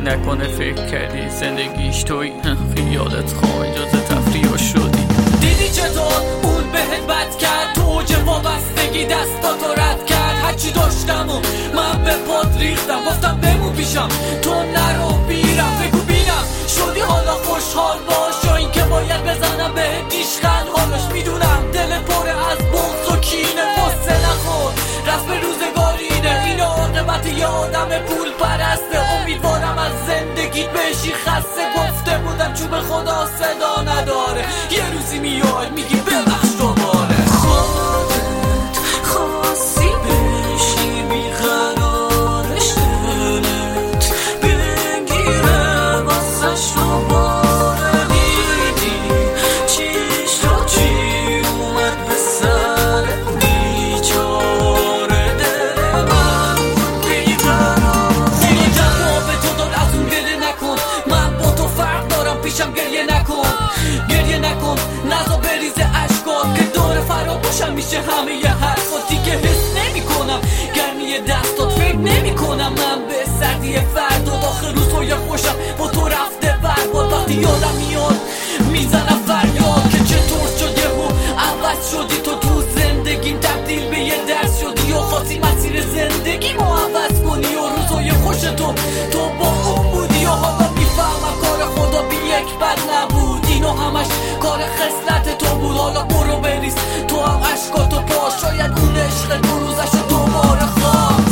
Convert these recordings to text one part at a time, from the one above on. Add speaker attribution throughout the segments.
Speaker 1: نکنه فکر کردی زندگیش توی یادت خواه اجازه تفریح شدی.
Speaker 2: دیدی چطور اون بهت بد کرد، تو اوج وابستگی دستاتو رد کرد. هرچی داشتم و من به پات ریختم، گفتم بمون پیشم تو نرو بیرم. بگو بینم شدی حالا خوشحال باش، یا این که باید بزنم بهت دیشخند حالش. میدونم دل پره از بغض و کینه، غصه نخور رسم روزگارینه. این عاقبت یه آدم پول پرسته، امیدوارم از زندگیت بشی خسته. گفته بودم چوب خدا صدا نداره، یه روزی میای میگی ببخش دوباره. خودت خواستی بشی بیقرارش، دلت بگیره واسش دوباره. دیدی چیش رو چی اومد به سر بیچاره دل من بیقرار. خودم به تو دار از اون گریه نکن، من با تو فرق دارم پیشم گریه نکن. گریه نکن نزا بریزه عشقات که داره فراموشم میشه همه ی حرفاتی که حس نمی کنم. گرمی دستات فکر نمی کنم من به سردی فردا. داخل روزهای خوشم با تو رفته برباد. وقتی یادم میاد میزنم فریاد که چطور شد یهو عوض شدی تو. تو زندگیم تبدیل به یه درس شدی و خواستی مسیر زندگیمو عوض کنی. و روزهای خوش تو با اون بودی و حالا میفهمم کار خدا بی یک بد نبود. اینو همش کار خصلت تو بود. حالا برو بریز تو هم عشقاتو پاش، شاید اون عشق دو روزشو دوباره خواست.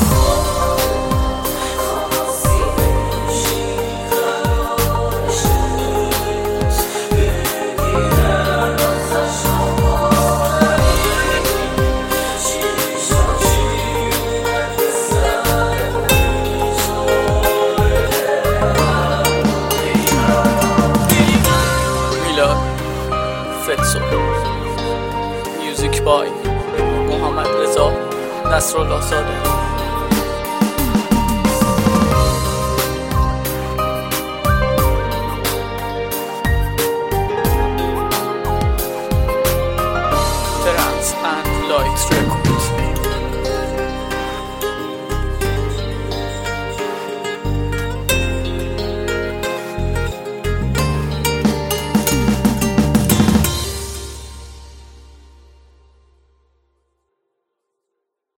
Speaker 1: میوزیک بای محمد رضا نصرالله زاده. Trance and Light Records.